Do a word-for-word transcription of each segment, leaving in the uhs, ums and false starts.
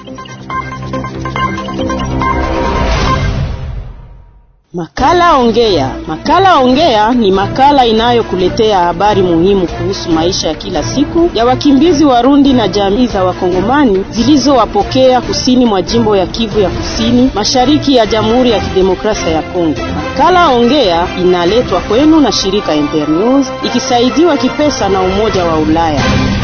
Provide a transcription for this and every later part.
Makala Ongea. Makala Ongea ni makala inayokuletea habari muhimu kuhusu maisha ya kila siku ya wakimbizi Warundi na jamii za Wakongomani zilizowapokea kusini mwa jimbo ya Kivu ya Kusini, mashariki ya Jamhuri ya Kidemokrasia ya Kongo. Makala Ongea inaletwa kwenu na shirika Internews ikisaidiwa kipesa na Umoja wa Ulaya.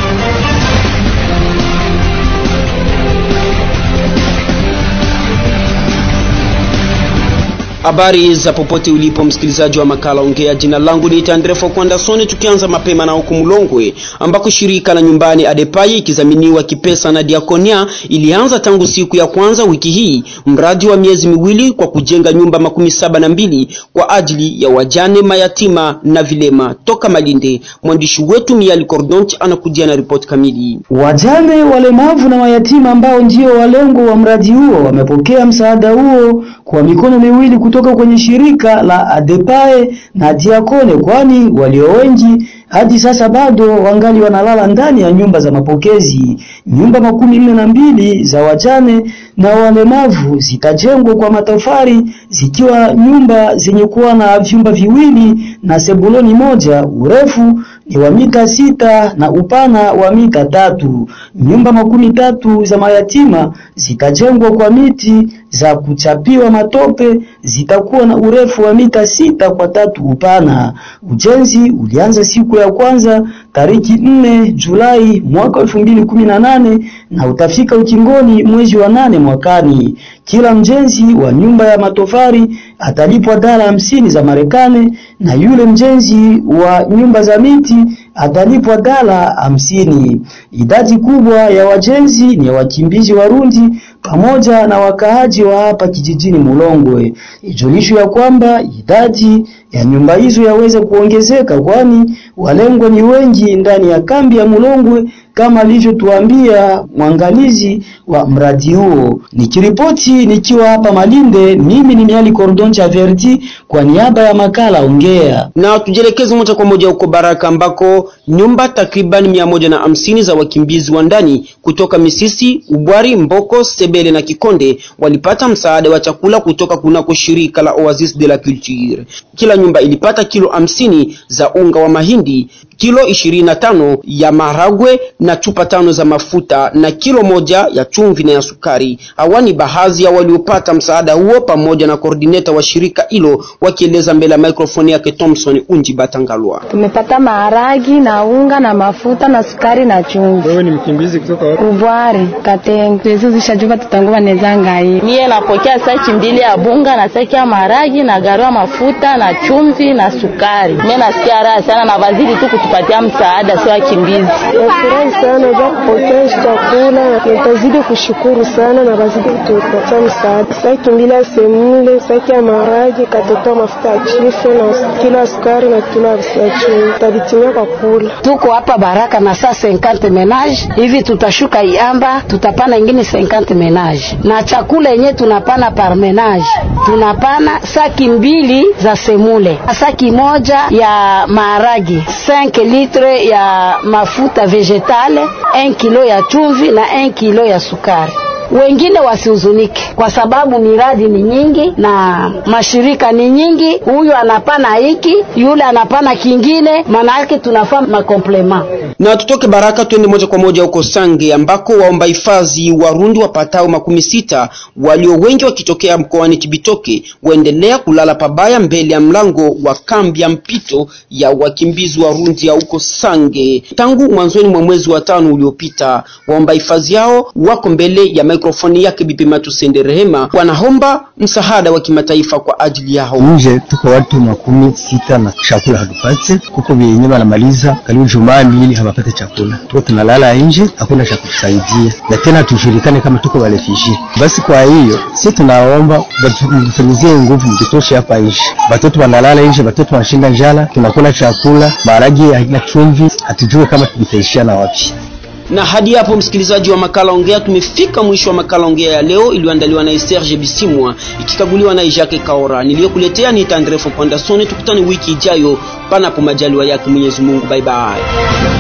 Habari za popote ulipo msikilizaji wa Makala Ongea, jina langu ni Tandrefo Kwandasoni. Tukianza mapema na huko Mulongwe ambako shirika la nyumbani Adepaye ikizaminiwa kipesa na Diakonia ilianza tangu siku ya kwanza wiki hii mradi wa miezi miwili kwa kujenga nyumba makumi saba na mbili kwa ajili ya wajane, mayatima na vilema. Toka Malinde, mwandishi wetu Miali Cordonch anakujia na ripoti kamili. Wajane, walemavu na mayatima ambao ndio walengo wa mradi huo wamepokea msaada huo kwa mikono miwili kutoka kwenye shirika la Adepaye na Diakone, kwani walio wengi hadi sasa bado wangali wanalala ndani ya nyumba za mapokezi. Nyumba makumi nne na mbili za wajane na walemavu zitajengwa kwa matofali, zikiwa nyumba zenye kuwa na vyumba viwili na sebuloni moja. Urefu ni wa mita sita na upana wa mita tatu. Nyumba makumi tatu za mayatima zitajengwa kwa miti za kuchapiwa matope, zitakuwa na urefu wa mita sita kwa tatu upana. Ujenzi ulianza siku ya kwanza tariki nne Julai mwaka elfu mbili kumi na nane na utafika ukingoni mwezi wa nane mwakani. Kila mjenzi wa nyumba ya matofali atalipwa dola hamsini za Marekani na yule mjenzi wa nyumba za miti atalipwa dola hamsini. Idadi kubwa ya wajenzi ni wakimbizi Warundi pamoja na wakaaji wa hapa kijijini Mulongwe. Ijulisho ya kwamba idadi ya nyumba hizo yaweza kuongezeka, kwani walengwa ni wengi ndani ya kambi ya Mulongwe, kama alivyotuambia mwangalizi wa mradi huo. Nikiripoti nikiwa hapa Malinde, mimi ni Miali Cordoncha Verdi kwa niaba ya Makala Ongea. Na tujelekeze moja kwa moja huko Baraka ambako nyumba takriban mia moja na hamsini za wakimbizi wa ndani kutoka Misisi, Ubwari, Mboko, Sebele na Kikonde walipata msaada wa chakula kutoka kunako shirika la Oasis de la Culture. Kila nyumba ilipata kilo hamsini za unga wa mahindi, kilo ishirini na tano ya maharagwe na chupa tano za mafuta na kilo moja ya chumvi na ya sukari. Hawani baadhi ya waliopata msaada huo pamoja na koordineta wa shirika hilo wakieleza mbele ya microphone yake Thompson Unji Batangalwa. Tumepata maharagi na unga na mafuta na sukari na chumvi. Wewe ni mkimbizi kutoka wapi? Ubwari, Katengo. Yesu zishajuba tutangua nezanga hii. Mie napokea saki mbili ya bunga na saki ya maharagi na garua mafuta na chumvi na sukari. Mie nasikia raha sana na waziri tu kutupatia msaada sio wakimbizi. Nafurahi sana za kupokea chakula, nitazidi kushukuru sana na wazidi kutupatia msaada. Saki mbili ya semule, saki ya maharagi, katotoa mafuta ya chifu na kilo sukari na kilo ya chumvi. Tabitimia kwa kula. Tuko hapa Baraka na saa cinquante menage. Hivi tutashuka Iamba, tutapana ingine cinquante menage. Na chakula yenyewe tunapana par menage. Tunapana saki mbili za semule, saki moja ya maharagi, cinq litre ya mafuta vegetale, un kilo ya chumvi na un kilo ya sukari. Wengine wasihuzunike kwa sababu miradi ni nyingi na mashirika ni nyingi. Huyu anapana hiki, yule anapana kingine, maana yake tunafaa makomplema. Na tutoke Baraka twende moja kwa moja huko Sange ambako waomba hifadhi Warundi wapatao makumi sita walio wengi wakitokea mkoani Kibitoke waendelea kulala pabaya mbele ya mlango wa kambi ya mpito ya wakimbizi Warundi ya huko Sange tangu mwanzoni mwa mwezi wa tano uliopita. Waomba hifadhi yao wako mbele ya mikrofoni yake Bibi Matusende Rehema, wanaomba msaada wa kimataifa kwa ajili yao. Nje tuko watu makumi sita na chakula hatupate, kuko vyenye wanamaliza karibu jumaa mbili hawapate chakula. Tuko tunalala nje, hakuna cha kutusaidia na tena tujulikane kama tuko wale refugee. Basi kwa hiyo sisi tunaomba mtufanyizie nguvu mtoshe hapa nje. Watoto wanalala nje, watoto wanashinda njala, tunakula chakula, maharagi haina chumvi, hatujui kama tutaishia na wapi. Na hadi hapo msikilizaji wa Makala Ongea, tumefika mwisho wa Makala Ongea ya leo iliyoandaliwa na Serge Bisimwa ikikaguliwa na Jacques Kaora. Niliyokuletea ni Tandrefo Kwandasoni. Tukutane wiki ijayo panapo majaliwa yake Mwenyezi Mungu. Bye bye.